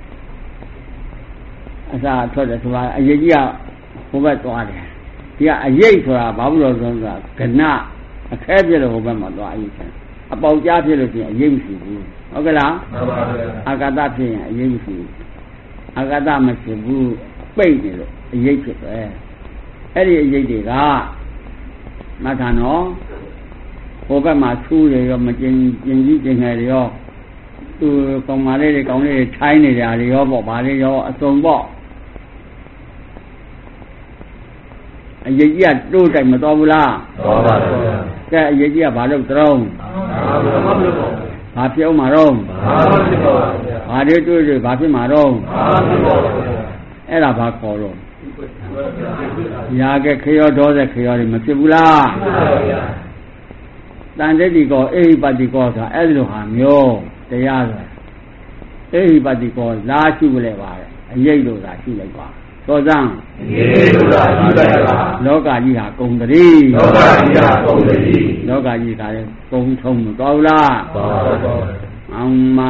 အစားထွက်တယ်ဆိုတာအရေးကြီးကဟိုဘက်သွားတယ်ဒီကအရေးဆိုတာဘာလို့လဲဆိုတာကဏအခဲပြလို့ဟိုဘက်မှာသွားအရေးချင်အပေါက်ကြားဖြစ်လို့ရှိရင်အရေးမရှိဘူးဟုတ်ကဲ့လားမှန်ပါဗျာအာဂတဖြစ်ရင်အရေးမရှိဘူးအာဂတမဖြစ်ဘူးပိတ်နေလို့အရေးဖြစ်ပဲအဲ့ဒီအရေးတွေကမထာနော်ဟိုဘက်မှာသူ့တွေရောမကျင်ကြီးကျင်ငယ်တွေရောသူကောင်မလေးတွေကောင်းလေးတွေထိုင်းနေကြတယ်ရောပေါ့ဗာလေးရောအစုံပေါ့အရေးကြီးကတိုးတိုက်မတော်ဘူးလားတော်ပါဗျာကဲအရေးကြီးကဘာလို့တုံးဘာဖြစ်အောင်မှာတော့ဘာတွေတွေဘာဖြစ်မှာတော့အဲ့ဒါဘာခေါ်တော့ရာကခေယောဒေါသခေယောတွေမဖြစ်ဘူးလားတန်တိကောအိဟိပတိကောဆိုတာအဲ့ဒီလိုဟာမျိုးတရားဆိုအိဟိပတိကောလာရှိလဲပါတယ်အရေးလို့သာရှိလိုက်ပါသောဇံယေလူသာရှိလိုက်ပါလောကကြီးဟာကုန်တည်းလောကကြီးဟာကုန်တည်းလောကကြီးကလည်းကုန်ထုံမတော်ဘူးလားတော်ပါအောင်မ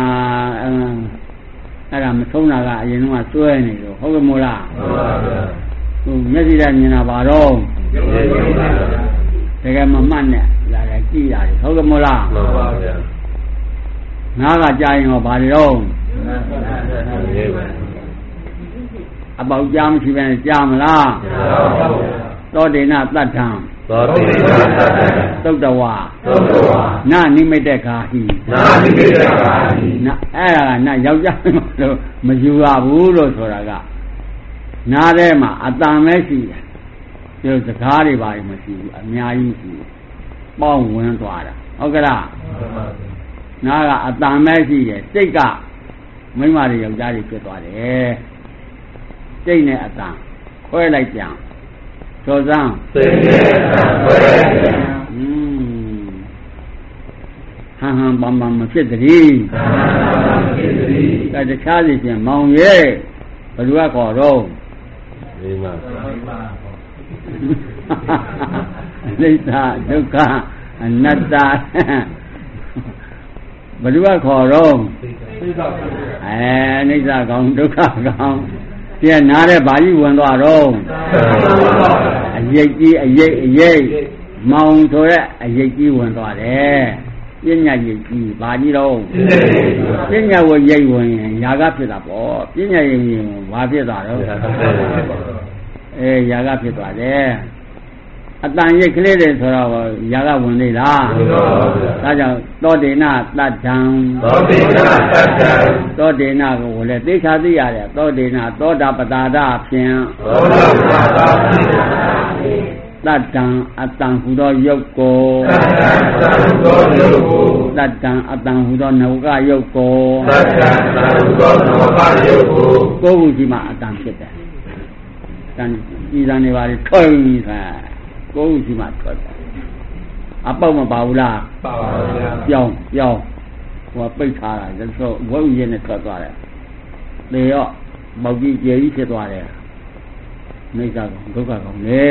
အဲ့ဒါမထုံးတာကအရင်ကစွဲနေလို့ဟုတ်ကဲ့မို့လားဟုတ်ပါဗျာမျက်စိနဲ့မြင်တာပါတော့တကယ်မမှတ်နဲ့လာတယ်ကြည့်ရတယ်ဟုတ်ကဲ့မို့လားဟုတ်ပါဗျာငါးကကြားရင်တော့ဘာတွေတော့အပေါက်ကြားမရှိဘဲကြားမလားသောတေနသတ္ထံသောတေနသတ္ထံသုတ်တဝါနာနိမိတ်တကာဟိနာနိမိတ်တကာဟိနာအဲ့ဒါကနာယောက်ျားလို့မယူရဘူးလို့ဆိုတာကနားထဲမှာအတန်ပဲရှိတယ်ဒီစကားတွေပါမရှိဘူးအများကြီးရှိပေါင်းဝင်သွားတာဟုတ်ကဲ့လားနားကအတန်ပဲရှိတယ်စိတ်ကမိန်းမတွေယောက်ျားတွေဖြစ်သွားတယ်စိတ်နဲ့အတန်ခွဲလိုက်ပြန်သောဇံစိတ်နဲ့အတန်ခွဲလိုက်ပြန်ဟန်ပမမဖြစ်တည်းတခြားစီဖြင့်မောင်ရဲ့ဘယ်သူကခေါ်တော့မိမအနိစ္စဒုက္ခအနတ္တဘယ်သူကခေါ်တော့အနိစ္စကောင်ဒုက္ခကောင်ပြည့်နားတဲ့ဘာကြီးဝင်သွားတော့အရိပ်ကြီးအရိပ်မောင်ဆိုတဲ့အရိပ်ကြီးဝင်သွားတယ်ပညာရိပ်ကြီးဘာကြီးတော့ပညာဝရိပ်ဝင်ရင်ຢာကဖြစ်တာပေါ့ပညာရိပ်ရင်ဘာဖြစ်သွားတော့ຢာကဖြစ်သွားတယ်အတန်ရိပ်ကလေးတွေဆိုတော့ຢာကဝင်သေးလားဒါကြောင့်သောတေနသတ္ထံသောတေနကိုလည်းသိချာသိရတယ်သောတေနသောတာပတာဒဖြင့်တတ္တံအတံဟူသောယုတ်ကိုတတ္တံအတံဟူသောယုတ်ကိုတတ္တံအတံဟူသောနဝကယုတ်ကိုတတ္တံအတံဟူသောနဝကယုတ်ကိုကိုယ်ခုရှိမှအတံဖြစ်တယ်။တန်ဤတန်နေပါလေထွက်ပြီးခါကိုယ်ခုရှိမှထွက်တယ်။အပေါက်မပါဘူးလားပါပါဗျာပြောင်းဟိုပိတ်ထားတာဒါဆိုဝဲဥရင်းနဲ့ထွက်သွားတယ်။လေရောပေါက်ကြီးကျေကြီးဖြစ်သွားတယ်။မိစ္ဆာကောင်ဒုက္ခကောင်လေ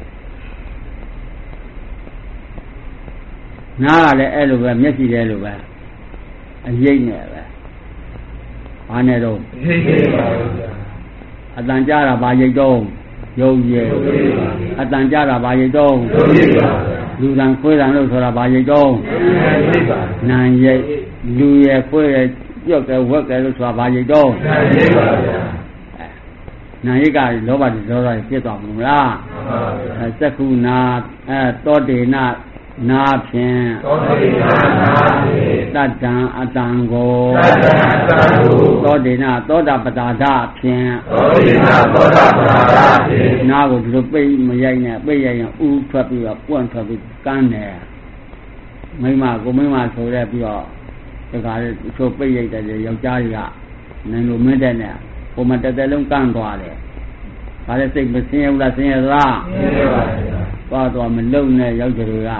နားကလည်းအဲ့လိုပဲမျက်စိလည်းလိုပဲအရိပ်နဲ့ပဲဘာနဲ့တော့ရိပ်ပါဗျာအတန်ကြားတာဘာရိပ်တော့ရုပ်ရည်အတန်ကြားတာဘာရိပ်တော့ရုပ်ရည်ပါလူတန်ခွေးတန်လို့ဆိုတာဘာရိပ်တော့ရိပ်ပါနာရိပ်လူရယ်ခွေးရယ်ပြုတ်တယ်ဝက်ကယ်လို့ဆိုတာဘာရိပ်တော့နာရိပ်ပါဗျာနာရိပ်ကလောဘဒေါသဖြစ်သွားမှာမလားမှန်ပါဗျာစက္ခုနာသောတေနနာဖြင့်တတ္တံအတံကိုသောတေနသောတာပတာဒဖြင့်နာကိုဒီလိုပိတ်မရိုက်နဲ့ပိတ်ရိုက်ရင်ဥထွက်ပြီးတော့ပွန့်ထွက်ပြီးကန်းတယ်မိမကိုမိမဆိုရက်ပြီးတော့ဒီကနေ့ချိုးပိတ်ရိုက်တယ်ယောက်ျားတွေကနိုင်လို့မင်းတဲ့နဲ့ဟိုမှာတက်တက်လုံးကန်းသွားတယ်ဒါလည်းစိတ်မစင်းရဘူးလားစင်းရသလားစင်းရပါဘူးသွားမလုံနဲ့ယောက်ျားတွေက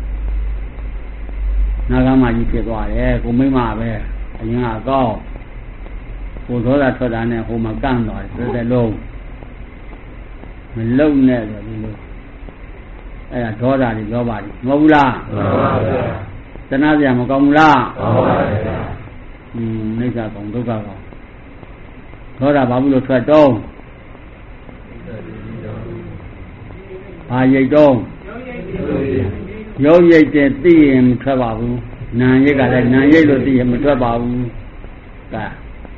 နာဂမကြီးဖြစ်သွားတယ်ကိုမိမပဲအရင်ကကောင်းကိုသောတာထွက်တာနဲ့ဟိုမှာကန့်သွားတယ်တစ်လုံးမလုံနဲ့ဆိုဒီလိုအဲ့ဒါဒေါသတွေလောဘတွေမဟုတ်ဘူးလားမှန်ပါဗျာတဏှာပြမကောင်းဘူးလားမှန်ပါဗျာနိစ္စကောင်ဒုက္ခကောင်ဒေါသဘာဘူးလို့ထွက်တော့ဘာရိတ်တော့ရုပ်ရိတ်တဲ့သိရင်မထွက်ပါဘူးနာရိတ်ကလည်းနာရိတ်လို့သိရင်မထွက်ပါဘူးကဲ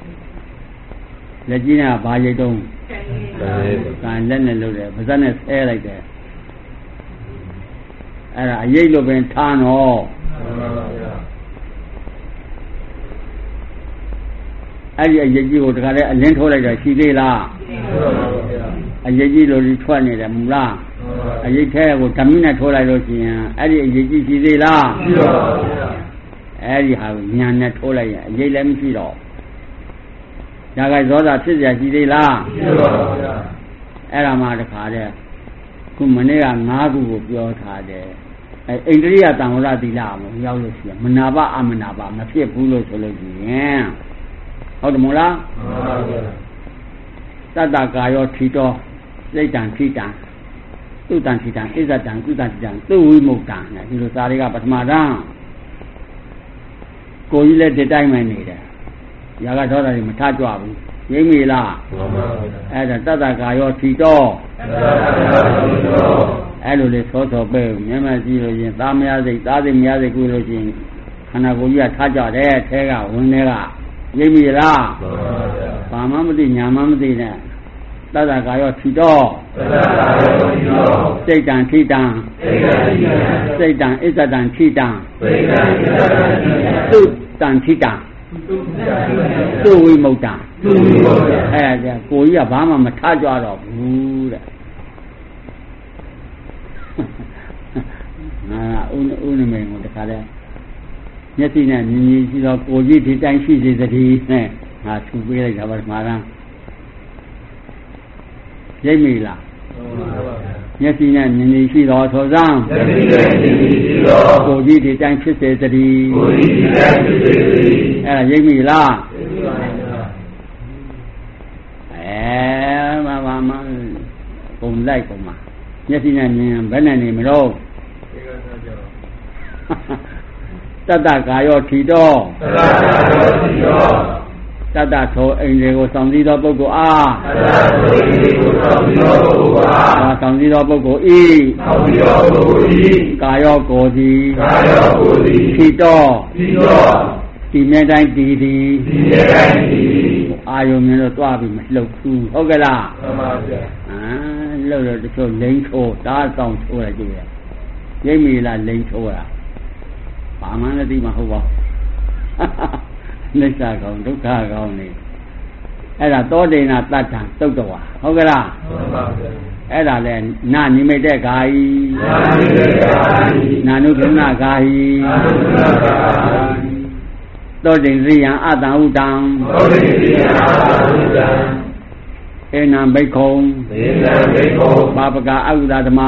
လက်ကြီးကဘာရိတ်တော့ကံလက်နဲ့လုပ်တယ်ပါးစပ်နဲ့ဆဲလိုက်တယ်အဲ့ဒါအရိတ်လို့ပင်ထားတော့အဲ့ဒီအရိတ်ကြီးကိုတခါလဲအလင်းထိုးလိုက်တာရှိသေးလားအရိတ်ကြီးလို့ဒီထွက်နေတယ်မလားအရိတ်ထဲကိုဓမ္မနဲ့ထိုးလိုက်လို့ရှိရင်အဲ့ဒီအရိတ်ကြီးရှိသေးလားရှိပါဘူးဗျာအဲ့ဒီဟာကိုညာနဲ့ထိုးလိုက်ရင်အရိတ်လည်းမရှိတော့ဒါကဇောတာဖြစ်เสียရှိသေးလားရှိပါဘူးဗျာအဲ့ဒါမှတခါတဲ့ခုမနေ့က9ခုကိုပြောထားတယ်အိန္ဒြိယတံဝရသီလကိုရောက်လို့ရှိရင်မနာပအမနာပမဖြစ်ဘူးလို့ဆိုလို့ရှိရင်ဟုတ်တယ်မို့လားမှန်ပါဗျာတတ္တကာယောထီတော်စိတ်တံထီတံသုတံထီတံဣဇတံကုတံထီတံသုဝိမုတ်တံနဲ့ဒီလိုစာတွေကပထမတန်းကိုကြီးလည်းဒီတိုင်းမှနေတယ်ຢာကဒေါသတွေမထကြွဘူးရိပ်မိလားမှန်ပါဗျာအဲ့ဒါတတ္တကာယောထီတော်အဲ့လိုလေသောသောပဲမျက်မှန်ကြည့်လို့ရင်သားမရစိတ်သားစိတ်မရစိတ်ကိုလို့ရှိရင်ခန္ဓာကိုယ်ကြီးကထားကြတယ်အဲကဝင်တွေကရိပ်မိလားမှန်ပါဗျာဘာမှမသိညာမှမသိနဲ့တတ္တကာယောထီတော်စိတ်တံထီတံစိတ်တံဣဇတံထီတံသုတံထီတံသုဝိမုတ်တံအဲ့ဒါကိုကြီးကဘာမှမထကြွတော့ဘူးတဲ့ငါဦးနမိန်ကိုတခါလဲမျက်စိနဲ့မြင်မြင်ရှိတော့ကိုကြီးဒီတိုင်းရှိစေသတည်းနဲ့ငါထူပေးလိုက်တာပါမှာလားရိပ်မိလားမျက်စိနဲ့မြင်မြင်ရှိတော့သောစံမျက်စိနဲ့မြင်မြင်ရှိတော့ကိုကြီးဒီတိုင်းဖြစ်စေသတည်းကိုကြီးဒီတိုင်းဖြစ်စေသတည်းအဲ့ဒါရိပ်မိလားရိပ်မိပါဗျာမပုံလိုက်ပုံမှာမျက်စိနဲ့မြင်ဘယ်နဲ့နေမလို့တတ္တကာယောထီတော်တတ္တသောအိန္ဒြေကိုဆောင်စည်းသောပုဂ္ဂိုလ်အားဆောင်စည်းသောပုဂ္ဂိုလ်ဤကာယောကိုယ်သည်ထီတော်ဒီမြဲတိုင်းဒီအာယုံမြင်တော့တွားပြီးမလှုပ်ဘူးဟုတ်ကဲ့လားမှန်ပါဗျာလှုပ်တော့တချို့လိမ့်ထိုးတားဆောင်ထိုးရကြည့်ရရိပ်မိလားလိမ့်ထိုးတာဘာမှလည်းသိမှာဟုတ်ပါနိစ္စကောင်ဒုက္ခကောင်နေအဲ့ဒါသောတေနာတတ္ထံသုတ်တော်ဟုတ်ကဲ့လားမှန်ပါဗျာအဲ့ဒါလဲနာနိမိတ်တဲ့ဂါယီနာနုဒုနာဂါယီသောတိရိယံအတံဥတံဧနံဘိက္ခုံပါပကအဥဒဓမ္မ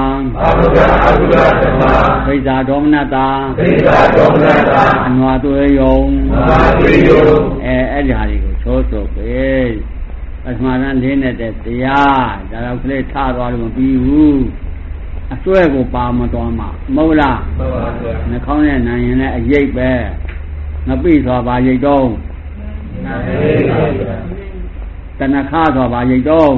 ဘိဇာဒေါမနတာအနွာသွေယုံအဲ့ဒီဟာတွေကိုချိုးဆိုပဲပထမတန်းလေးနဲ့တဲ့တရားဒါတော့ကလေးထားသွားလို့မပြီးဘူးအစွဲကိုပါမတော်မှာမဟုတ်လားမှန်ပါဗျာနှာခေါင်းနဲ့နိုင်ရင်လည်းအရိပ်ပဲငပိဆိုပါရိပ်တော့တဏခါဆိုပါရိပ်တော့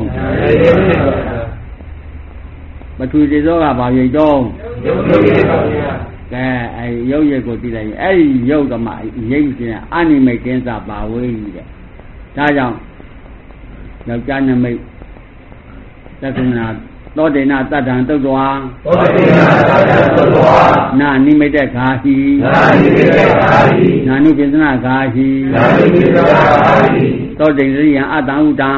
ပထဝီသောကပါရိပ်တော့ကဲအဲရုပ်ရည်ကိုသိလိုက်ရင်အဲ့ဒီရုပ်ကမှရိပ်ရှင်အနိမိတ်ကင်းစာပါဝေးကြီးတဲ့ဒါကြောင့်ယောက်ျားနမိတ်သက္ကနာသောတေနတတ္တံတုတ်တော်နာနိမိတ်တဲ့ဂါဟိနာနုပိသနာဂါဟိသောတေရိယံအတံဥတံ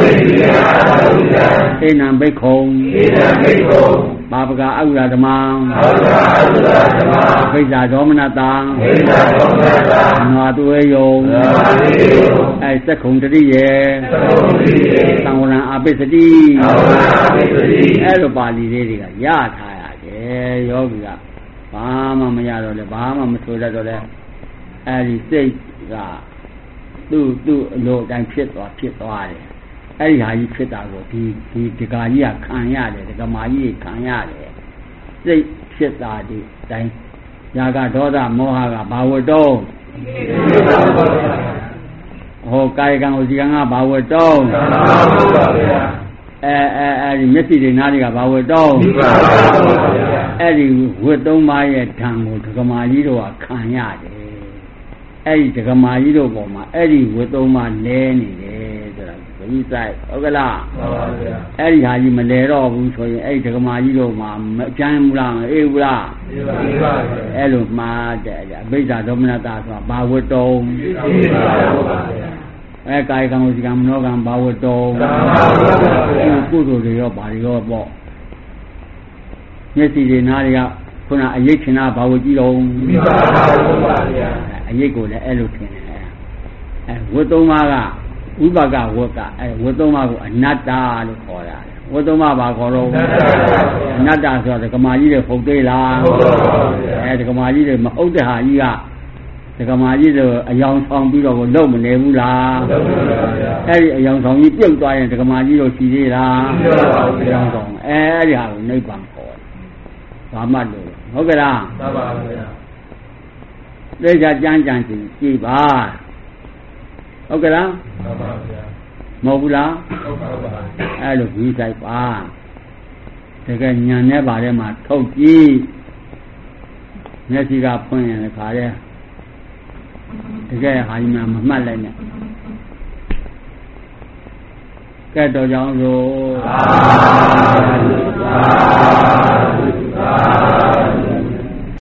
ဧနံဘိက္ခုံပါပကအဥရဓမ္မဘိဇာဒေါမနတံနွာသွေယုံအဲသက္ခုံတရိယေသံဝရံအပိစတိအဲ့လိုပါဠိလေးတွေကရထားရတယ်ယောဂီကဘာမှမရတော့လဲဘာမှမဆိုတတ်တော့လဲအဲ့ဒီစိတ်ကသူ့အလိုတိုင်းဖြစ်သွားတယ်အဲ့ဒီဟာကြီးဖြစ်တာကိုဒီဒကာကြီးကခံရတယ်ဒကာမကြီးခံရတယ်စိတ်ဖြစ်တာဒီတိုင်းຢာကဒေါသမောဟကဘာဝတ္တောဟောကာယကံဝစီကံကဘာဝတ္တောအဲဒီမျက်စိတွေနားတွေကဘာဝတ္တောအဲ့ဒီဝတ်သုံးပါးရဲ့ဓာန်ကိုဒကာမကြီးတို့ကခံရတယ်အဲ့ဒီဒကမာကြီးတို့ပေါ်မှာအဲ့ဒီဝတ်သုံးပါလဲနေတယ်ဆိုတာဘယ်ဆိုင်ဟုတ်ကလားမှန်ပါဗျာအဲ့ဒီဟာကြီးမလဲတော့ဘူးဆိုရင်အဲ့ဒီဒကမာကြီးတို့မှာမကြမ်းဘူးလားအေးဘူးလားအေးပါဗျာအဲ့လိုမှားတဲ့အဘိဓါဒေါမနတာဆိုတာဘာဝတ္တုံအေးပါဗျာအဲကာယကံဝစီကံမနောကံဘာဝတ္တုံကုသိုလ်တွေရောဘာတွေရောပေါ့မျက်စိတွေနားတွေကခုနအယိတ်ချင်တာဘာဝကြည့်တော့မိပါပါဗျာအယိတ်ကိုလည်းအဲ့လိုထင်တယ်ဝတ်သုံးပါးကဝိပါကဝတ်ကဝတ်သုံးပါးကိုအနတ္တလို့ခေါ်တာဝတ်သုံးပါးဘာခေါ်တော့အနတ္တဆိုတော့ဒကမာကြီးတွေဟုတ်သေးလားဟုတ်ပါဘူးဒကမာကြီးတွေမဟုတ်တဲ့ဟာကြီးကဒကမာကြီးတွေအယောင်ဆောင်ပြီးတော့လုံမနေဘူးလားလုံပါဗျာအဲ့ဒီအယောင်ဆောင်ကြီးပြုတ်သွားရင်ဒကမာကြီးတို့ရှိသေးလားရှိပါဘူးအယောင်ဆောင်အဲ့ဒီဟာကိုနိဗ္ဗာန်ခေါ်ဘာမှလို့ဟုတ်ကဲ့လားမှန်ပါဗျာသိကြကြမ်းကြမ်းကြည့်ပါဟုတ်ကဲ့လားမှန်ပါဗျာမဟုတ်ဘူးလားဟုတ်ပါပါအဲ့လိုပြီးဆိုင်ပါတကယ်ညံနေပါထဲမှာထုတ်ကြည့်မျက်စိကဖွင့်ရင်ခါရဲတကယ်ဟာကြီးမှမမှတ်လိုက်နဲ့ကဲတော့ကြောင်းလို့သာ